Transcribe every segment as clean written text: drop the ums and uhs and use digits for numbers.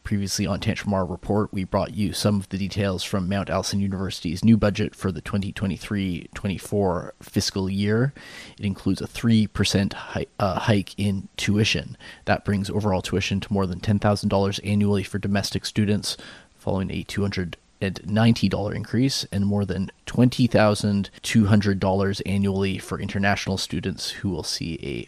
Previously on Tantramar Report, we brought you some of the details from Mount Allison University's new budget for the 2023-24 fiscal year. It includes a 3% hike in tuition. That brings overall tuition to more than $10,000 annually for domestic students, following a $290 increase, and more than $20,200 annually for international students, who will see a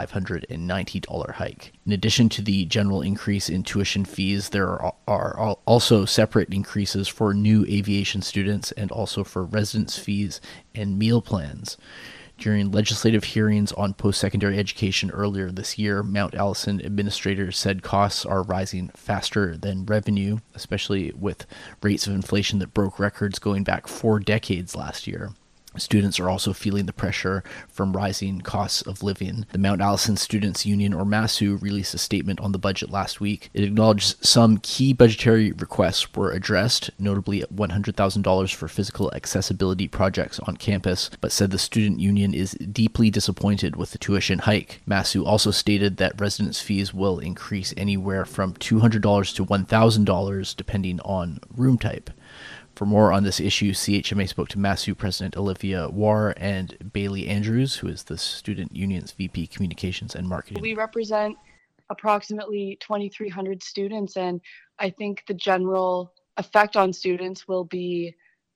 $590 hike. In addition to the general increase in tuition fees, there are also separate increases for new aviation students and also for residence fees and meal plans. During legislative hearings on post-secondary education earlier this year, Mount Allison administrators said costs are rising faster than revenue, especially with rates of inflation that broke records going back 4 decades last year. Students are also feeling the pressure from rising costs of living. The Mount Allison Students' Union, or MASU, released a statement on the budget last week. It acknowledged some key budgetary requests were addressed, notably $100,000 for physical accessibility projects on campus, but said the student union is deeply disappointed with the tuition hike. MASU also stated that residence fees will increase anywhere from $200 to $1,000 depending on room type. For more on this issue, CHMA spoke to MASU President Olivia Warr and Bailey Andrews, who is the student union's VP Communications and Marketing. We represent approximately 2,300 students, and I think the general effect on students will be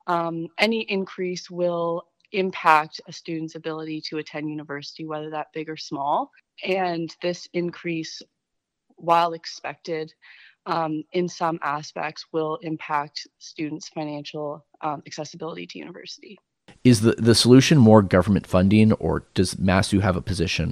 any increase will impact a student's ability to attend university, whether that big or small. And this increase, while expected, in some aspects will impact students' financial accessibility to university. Is the solution more government funding, or does MASU have a position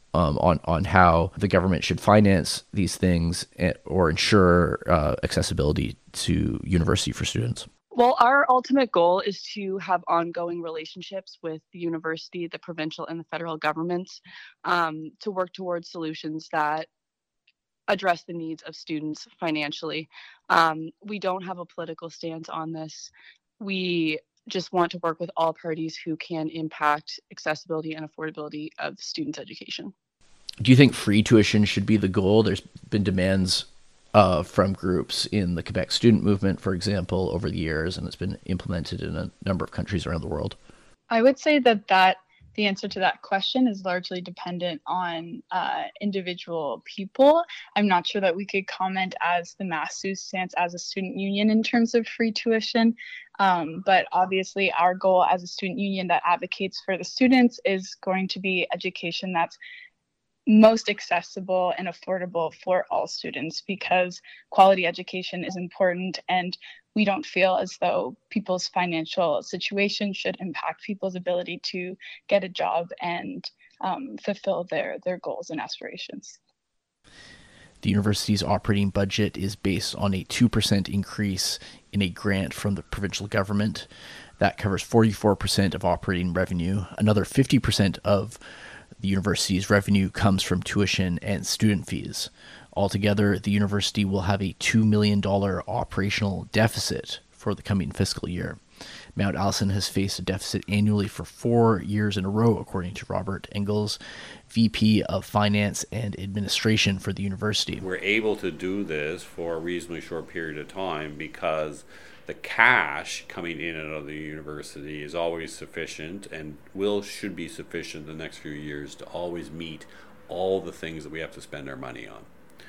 on how the government should finance these things or ensure accessibility to university for students? Well, our ultimate goal is to have ongoing relationships with the university, the provincial and the federal governments, to work towards solutions that address the needs of students financially. We don't have a political stance on this. We just want to work with all parties who can impact accessibility and affordability of students' education. Do you think free tuition should be the goal? There's been demands from groups in the Quebec student movement, for example, over the years, and it's been implemented in a number of countries around the world. I would say that the answer to that question is largely dependent on individual people. I'm not sure that we could comment as the MASU stance as a student union in terms of free tuition, but obviously our goal as a student union that advocates for the students is going to be education that's most accessible and affordable for all students, because quality education is important, and we don't feel as though people's financial situation should impact people's ability to get a job and fulfill their goals and aspirations. The university's operating budget is based on a 2% increase in a grant from the provincial government. That covers 44% of operating revenue. Another 50% of the university's revenue comes from tuition and student fees. Altogether, the university will have a $2 million operational deficit for the coming fiscal year. Mount Allison has faced a deficit annually for 4 years in a row, according to Robert Engels, VP of Finance and Administration for the university. We're able to do this for a reasonably short period of time because the cash coming in and out of the university is always sufficient and should be sufficient the next few years to always meet all the things that we have to spend our money on.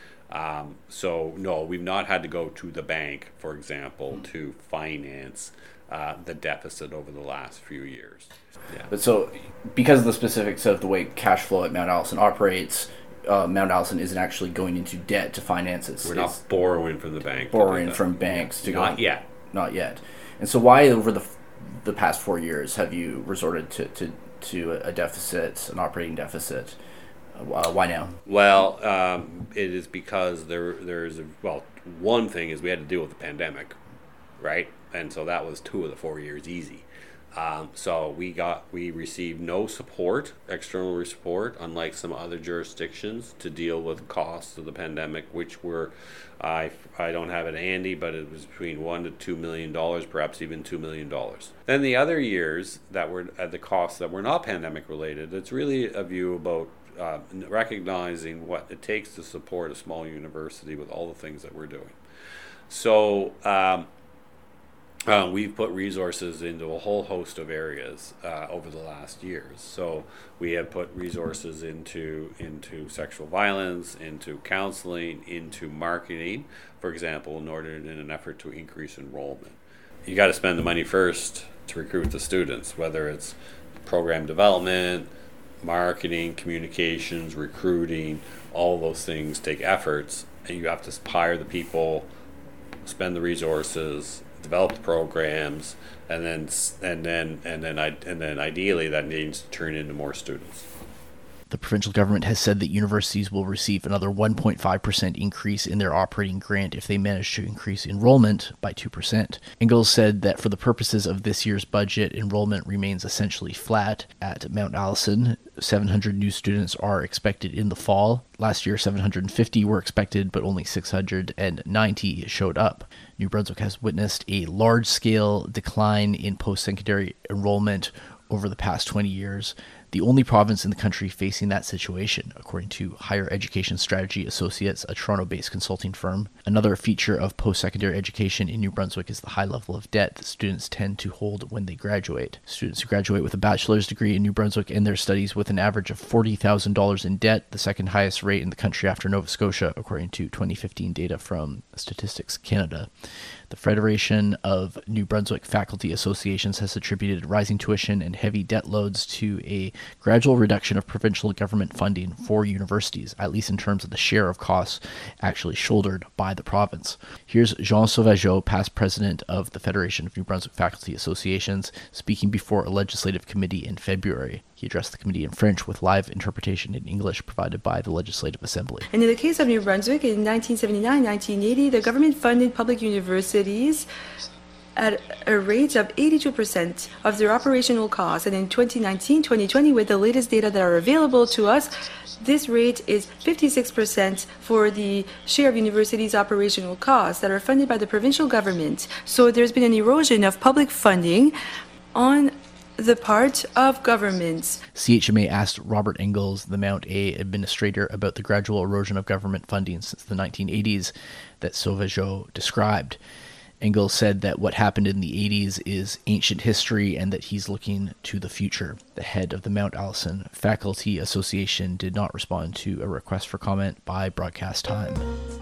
So no, we've not had to go to the bank, for example, to finance the deficit over the last few years. Yeah. But so, because of the specifics of the way cash flow at Mount Allison operates, Mount Allison isn't actually going into debt to finance it. We're not borrowing from the bank. Borrowing from banks to Not yet. Not yet. And so why over the past 4 years have you resorted to a deficit, an operating deficit? Why now? Well, it is because one thing is we had to deal with the pandemic, right? And so that was 2 of the 4 years easy. So we received no external support, unlike some other jurisdictions, to deal with costs of the pandemic, which were, I don't have it handy, but it was between $1 to $2 million, perhaps even $2 million. Then the other years that were at the costs that were not pandemic related, it's really a view about recognizing what it takes to support a small university with all the things that we're doing. So we've put resources into a whole host of areas over the last years. So we have put resources into sexual violence, into counseling, into marketing, for example, in an effort to increase enrollment. You got to spend the money first to recruit the students, whether it's program development, marketing, communications, recruiting. All those things take efforts, and you have to hire the people, spend the resources, develop the programs, and then ideally that needs to turn into more students. The provincial government has said that universities will receive another 1.5% increase in their operating grant if they manage to increase enrollment by 2%. Engels said that for the purposes of this year's budget, enrollment remains essentially flat. At Mount Allison, 700 new students are expected in the fall. Last year, 750 were expected, but only 690 showed up. New Brunswick has witnessed a large-scale decline in post-secondary enrollment over the past 20 years. The only province in the country facing that situation, according to Higher Education Strategy Associates, a Toronto-based consulting firm. Another feature of post-secondary education in New Brunswick is the high level of debt that students tend to hold when they graduate. Students who graduate with a bachelor's degree in New Brunswick end their studies with an average of $40,000 in debt, the second highest rate in the country after Nova Scotia, according to 2015 data from Statistics Canada. The Federation of New Brunswick Faculty Associations has attributed rising tuition and heavy debt loads to a gradual reduction of provincial government funding for universities, at least in terms of the share of costs actually shouldered by the province. Here's Jean Sauvageau, past president of the Federation of New Brunswick Faculty Associations, speaking before a legislative committee in February. He addressed the committee in French with live interpretation in English provided by the Legislative Assembly. And in the case of New Brunswick, in 1979-1980, the government funded public universities at a rate of 82% of their operational costs. And in 2019-2020, with the latest data that are available to us, this rate is 56% for the share of universities' operational costs that are funded by the provincial government. So there's been an erosion of public funding on the part of governments. CHMA asked Robert Engels, the Mount A administrator, about the gradual erosion of government funding since the 1980s that Sauvageau described. Engels said that what happened in the 80s is ancient history and that he's looking to the future. The head of the Mount Allison Faculty Association did not respond to a request for comment by Broadcast Time.